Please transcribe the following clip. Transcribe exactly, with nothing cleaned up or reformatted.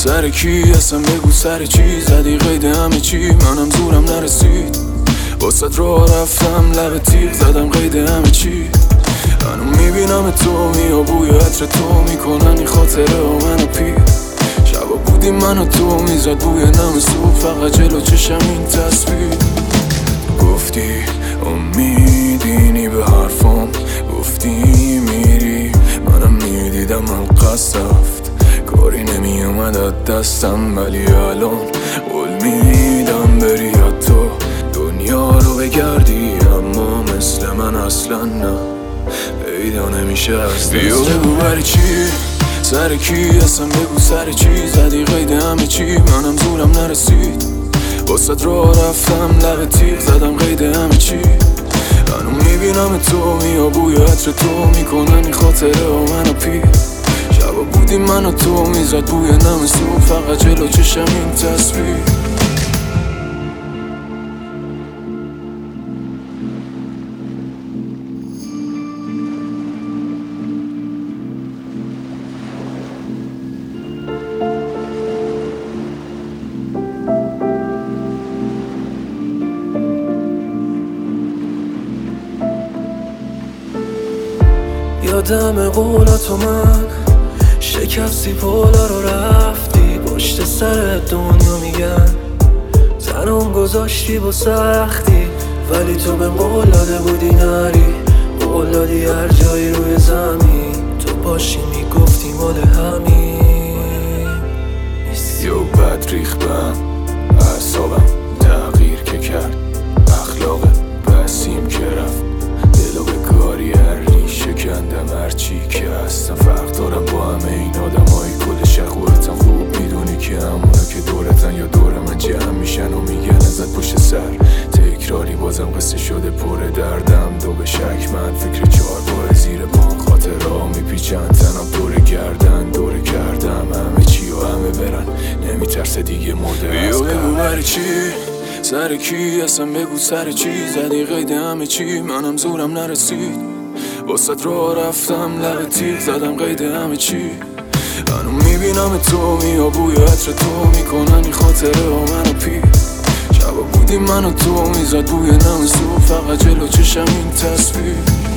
سر کی اصلا بگو سر چی زدی قید همه چی منم زورم نرسید واسد راه رفتم لب تیغ زدم قید همه چی منو میبینم تو میا بوی عطر تو میکنن این خاطره ها منو پیر شبا بودیم من و تو میزد بوی نم صبح فقط جلو چشم این تصویر گفتی امیدینی به حرفام گفتی میری منم میدیدم من قصد رفت کاری نمی اومد از دستم ولی الان قول میدم بری یا تو دنیا رو بگردی اما مثل من اصلا نه پیدا نمیشه از بیا بگو بری چی سر کی اصلا بگو سر چی زدی قید همه چی منم زورم نرسید واسد راه رفتم لب تیغ زدم قید همه چی منو میبینم تو میا بوی عطر تو میکنن این خاطره ها منو پیر شبا بودیم من و تو میزد بوی نم صبح فقط جلو چشم این تصویر یادم قولاتو من شکستی پولا رو رفتی پشت سر دنیا میگن تنم گذاشتی با سختی ولی تو به قول داده بودی نری قول دادی هر جایی روی زمین تو باشی میگفتی مال همین یو بد ریخ بهم اعصابم تغییر که کرد اخلاق بسیم که رفت دلو به کاری هر شکندم هرچی که هستم فرق دارم با همه این آدم های کل شخورتم خوب میدونی که همونا که دورتن یا دور من جمع میشن و میگن ازت پشت سر تکراری بازم قصه شده پر دردم دو به شک من فکر چهار بار زیر پان خاطر ها میپیچن تنم دور گردن دور کردم همه چی و همه برن نمیترسه دیگه مرده از قبل بگو بری چی سر کی اصلا بگو سر چی زدی قید همه چی منم زورم نرسید واسد راه رفتم لب تیغ زدم قید همه چی منو میبینم تو میا بوی عطر تو میکنن این خاطره ها منو پیر شبا بودیم من و تو میزد بوی نم صبح فقط جلو چشم این تصویر